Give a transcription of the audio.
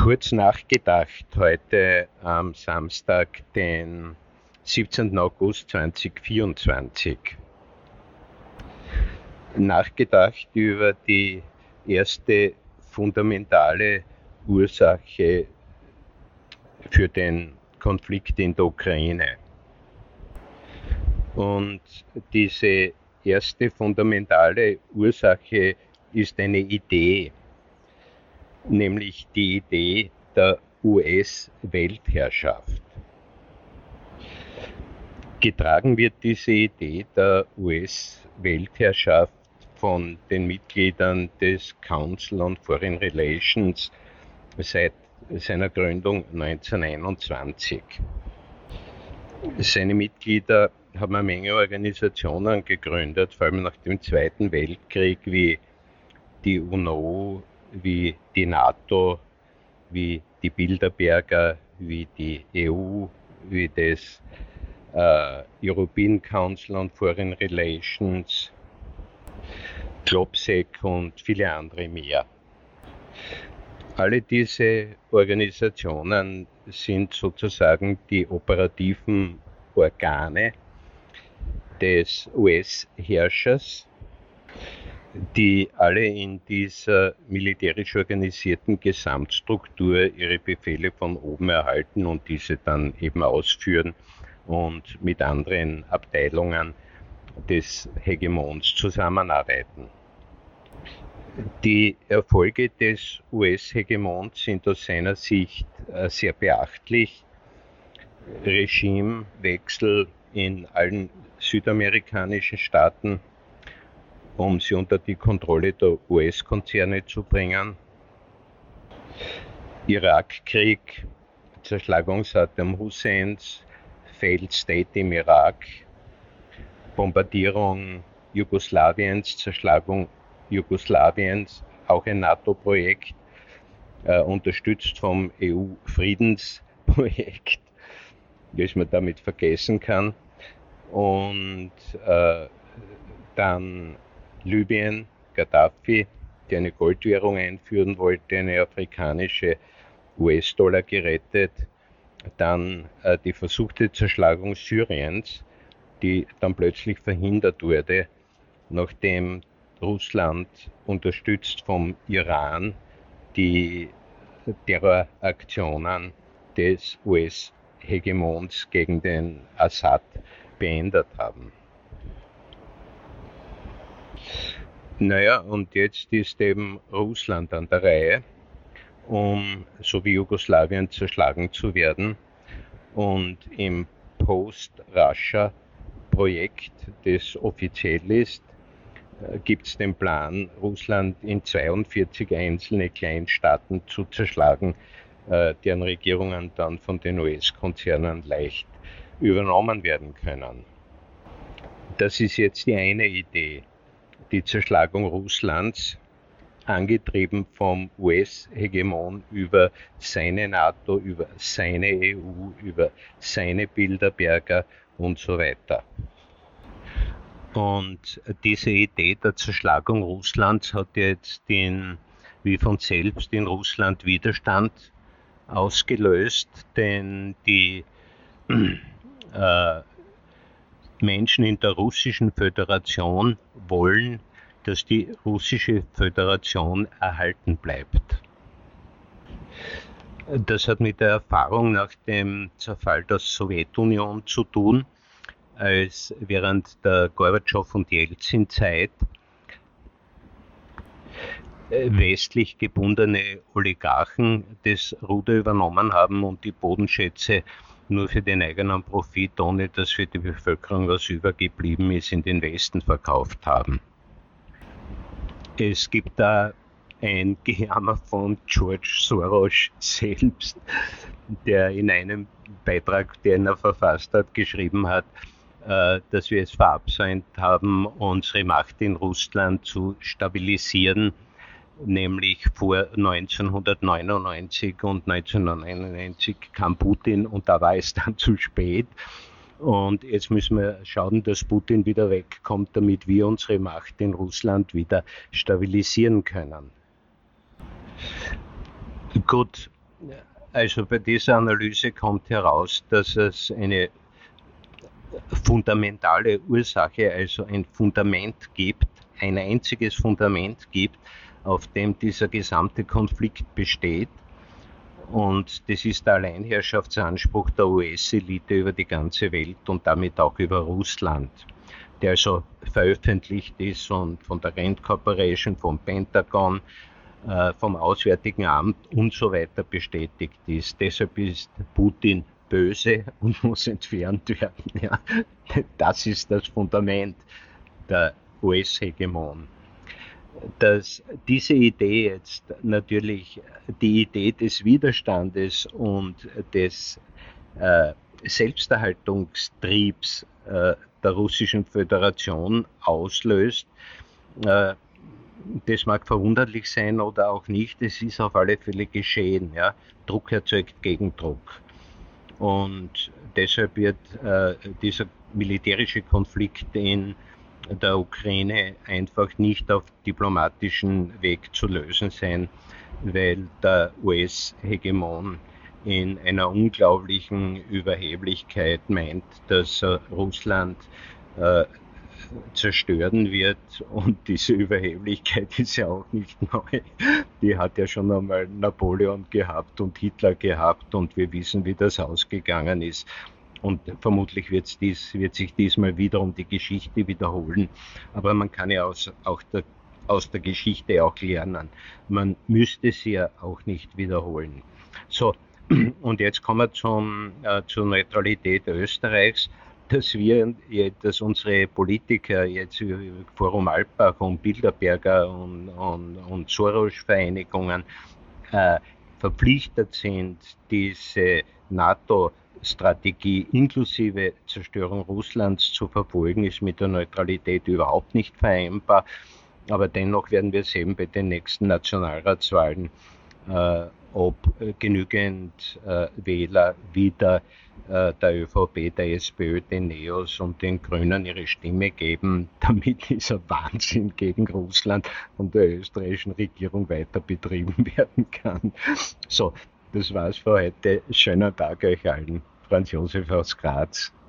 Kurz nachgedacht, heute am Samstag, den 17. August 2024. Nachgedacht über die erste fundamentale Ursache für den Konflikt in der Ukraine. Und diese erste fundamentale Ursache ist eine Idee, nämlich die Idee der US-Weltherrschaft. Getragen wird diese Idee der US-Weltherrschaft von den Mitgliedern des Council on Foreign Relations seit seiner Gründung 1921. Seine Mitglieder haben eine Menge Organisationen gegründet, vor allem nach dem Zweiten Weltkrieg, wie die UNO, wie die NATO, wie die Bilderberger, wie die EU, wie das European Council on Foreign Relations, GLOBSEC und viele andere mehr. Alle diese Organisationen sind sozusagen die operativen Organe des US-Herrschers, die alle in dieser militärisch organisierten Gesamtstruktur ihre Befehle von oben erhalten und diese dann eben ausführen und mit anderen Abteilungen des Hegemons zusammenarbeiten. Die Erfolge des US-Hegemons sind aus seiner Sicht sehr beachtlich. Regimewechsel in allen südamerikanischen Staaten, um sie unter die Kontrolle der US-Konzerne zu bringen. Irakkrieg, Zerschlagung Saddam Husseins, Failed State im Irak, Bombardierung Jugoslawiens, Zerschlagung Jugoslawiens, auch ein NATO-Projekt, unterstützt vom EU-Friedensprojekt, das man damit vergessen kann. Und dann Libyen, Gaddafi, der eine Goldwährung einführen wollte, eine afrikanische, US-Dollar gerettet. Dann die versuchte Zerschlagung Syriens, die dann plötzlich verhindert wurde, nachdem Russland, unterstützt vom Iran, die Terroraktionen des US-Hegemons gegen den Assad beendet haben. Naja, und jetzt ist eben Russland an der Reihe, um so wie Jugoslawien zerschlagen zu werden. Und im Post-Russia-Projekt, das offiziell ist, gibt es den Plan, Russland in 42 einzelne Kleinstaaten zu zerschlagen, deren Regierungen dann von den US-Konzernen leicht übernommen werden können. Das ist jetzt die eine Idee, die Zerschlagung Russlands, angetrieben vom US-Hegemon über seine NATO, über seine EU, über seine Bilderberger und so weiter. Und diese Idee der Zerschlagung Russlands hat jetzt wie von selbst in Russland Widerstand ausgelöst, denn die Menschen in der Russischen Föderation wollen, dass die Russische Föderation erhalten bleibt. Das hat mit der Erfahrung nach dem Zerfall der Sowjetunion zu tun, als während der Gorbatschow- und Jelzin-Zeit westlich gebundene Oligarchen das Ruder übernommen haben und die Bodenschätze nur für den eigenen Profit, ohne dass für die Bevölkerung was übergeblieben ist, in den Westen verkauft haben. Es gibt da ein Gejammer von George Soros selbst, der in einem Beitrag, den er verfasst hat, geschrieben hat, dass wir es verabsäumt haben, unsere Macht in Russland zu stabilisieren, nämlich vor 1999 und 1999 kam Putin und da war es dann zu spät. Und jetzt müssen wir schauen, dass Putin wieder wegkommt, damit wir unsere Macht in Russland wieder stabilisieren können. Gut, Also bei dieser Analyse kommt heraus, dass es eine fundamentale Ursache, also ein Fundament gibt, ein einziges Fundament gibt, auf dem dieser gesamte Konflikt besteht. Und das ist der Alleinherrschaftsanspruch der US-Elite über die ganze Welt und damit auch über Russland, der also veröffentlicht ist und von der Rand Corporation, vom Pentagon, vom Auswärtigen Amt und so weiter bestätigt ist. Deshalb ist Putin böse und muss entfernt werden. Ja. Das ist das Fundament der US-Hegemon. Dass diese Idee jetzt natürlich die Idee des Widerstandes und des Selbsterhaltungstriebs der Russischen Föderation auslöst, das mag verwunderlich sein oder auch nicht, es ist auf alle Fälle geschehen. Ja? Druck erzeugt Gegendruck. Und deshalb wird dieser militärische Konflikt in der Ukraine einfach nicht auf diplomatischem Weg zu lösen sein, weil der US-Hegemon in einer unglaublichen Überheblichkeit meint, dass Russland zerstören wird, und diese Überheblichkeit ist ja auch nicht neu. Die hat ja schon einmal Napoleon gehabt und Hitler gehabt, und wir wissen, wie das ausgegangen ist. Und vermutlich wird sich diesmal wiederum die Geschichte wiederholen. Aber man kann ja aus der Geschichte auch lernen. Man müsste sie ja auch nicht wiederholen. So, und jetzt kommen wir zur Neutralität Österreichs, dass unsere Politiker jetzt über Forum Alpbach und Bilderberger und Soros-Vereinigungen verpflichtet sind, diese NATO-Strategie inklusive Zerstörung Russlands zu verfolgen, ist mit der Neutralität überhaupt nicht vereinbar. Aber dennoch werden wir sehen bei den nächsten Nationalratswahlen, ob genügend Wähler wieder der ÖVP, der SPÖ, den NEOS und den Grünen ihre Stimme geben, damit dieser Wahnsinn gegen Russland von der österreichischen Regierung weiter betrieben werden kann. So, das war's für heute. Schönen Tag euch allen. Franz Josef aus Graz.